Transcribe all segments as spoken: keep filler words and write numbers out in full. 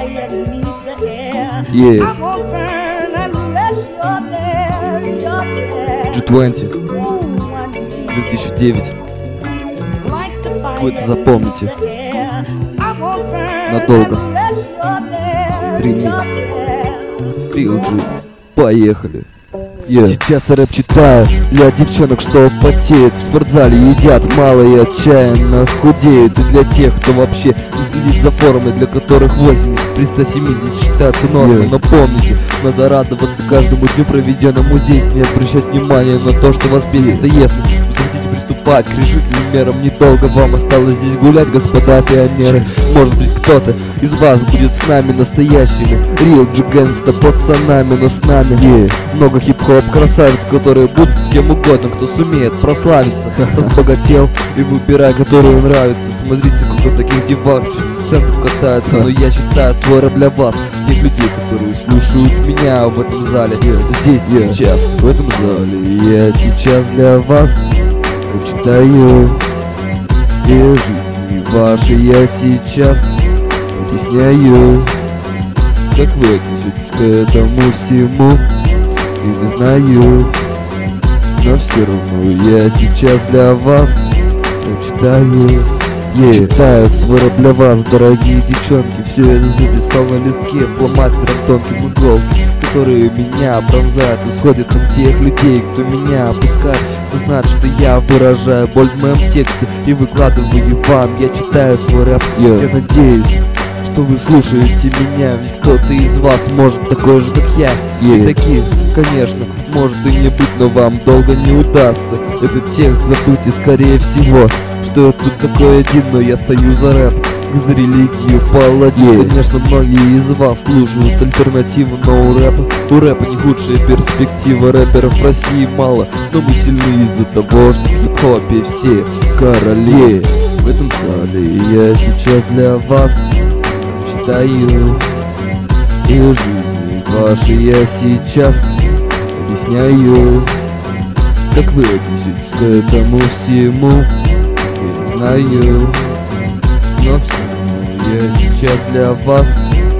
Yeah. джи двадцать две тысячи девять. Вы это запомните надолго. Ремикс Real G. Поехали. Yeah. Сейчас рэп читаю для девчонок, что потеют, в спортзале едят мало и отчаянно худеют. И для тех, кто вообще не следит за формой, для которых восемьдесят при ста семидесяти считается нормой. Yeah. Но помните, надо радоваться каждому дню, проведенному здесь, не обращать внимания на то, что вас бесит. Yeah. И если вы хотите приступать к решительным мерам, недолго вам осталось здесь гулять, господа пионеры. Может быть, кто-то из вас будет с нами настоящими Real G Gangsta пацанами, но с нами yeah. много хип-хоп красавиц, которые будут с кем угодно, кто сумеет прославиться. Разбогател и выбирай, которую нравится. Смотрите, сколько таких девак с центров катаются. Но я считаю свой рэп для вас, тех людей, которые слушают меня в этом зале. yeah. Здесь, yeah. сейчас, в этом зале. Я сейчас для вас читаю и жизни ваши я сейчас объясняю. Как вы отнесетесь к этому всему, и не знаю, но все равно я сейчас для вас читаю. Yeah. Читаю свой рэп для вас, дорогие девчонки. Все это записал на листке фломастером тонким иголки, которые меня пронзают. Исходят от тех людей, кто меня опускает, кто знает, что я выражаю боль в моем тексте и выкладываю вам. Я читаю свой рэп. yeah. Я надеюсь, что вы слушаете меня, ведь кто-то из вас может такой же, как я. yeah. И таких, конечно, может и не быть, но вам долго не удастся этот текст забыть. И скорее всего, что я тут такой один, но я стою за рэп, за религию паладин. yeah. Конечно, многие из вас слушают альтернативу, но у рэпа, у рэпа не худшая перспектива. Рэперов в России мало, но мы сильны из-за того, что в хип-хопе все короли. yeah. В этом зале я сейчас для вас читаю и жизни ваши я сейчас объясняю. Как вы отнесетесь к этому всему, я не знаю, но все равно я сейчас для вас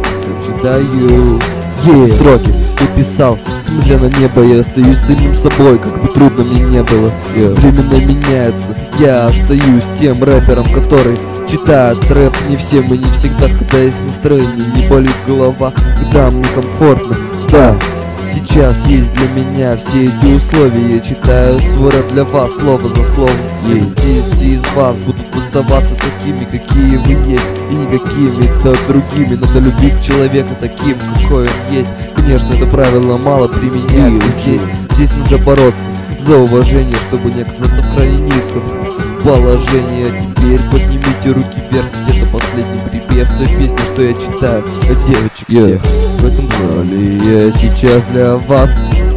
читаю. yeah. Строки я писал, смотря на небо, я остаюсь самим собой, как бы трудно мне не было. yeah. Времена меняются, я остаюсь тем рэпером, который читает рэп не всем и не всегда, когда есть настроение, не болит голова, когда мне комфортно. Да, сейчас есть для меня все эти условия. Я читаю свой рэп для вас, слово за словом. yeah. Я надеюсь, все из вас будут оставаться такими, какие вы есть, и не какими-то другими. Надо любить человека таким, какой он есть. Конечно, это правило мало применяется здесь. Здесь надо бороться за уважение, чтобы не оказаться в крайне низком положении. А теперь поднимите руки вверх, где-то последний припев той песни, что я читаю от девочек yeah. всех в этом зале. Я сейчас для вас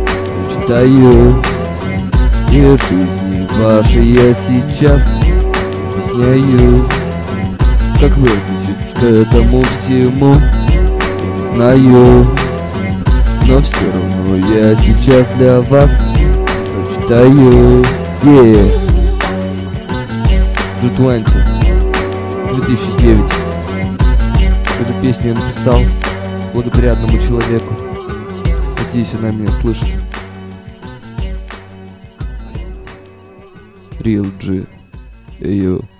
читаю и жизни ваши я сейчас объясняю. Как вы отнесетесь к этому всему, я не знаю, но все равно я сейчас для вас читаю. yeah. джи двадцать две тысячи девять. Эту песню я написал благодаря одному человеку. Надеюсь, она меня слышит. Real G. Эй, йо.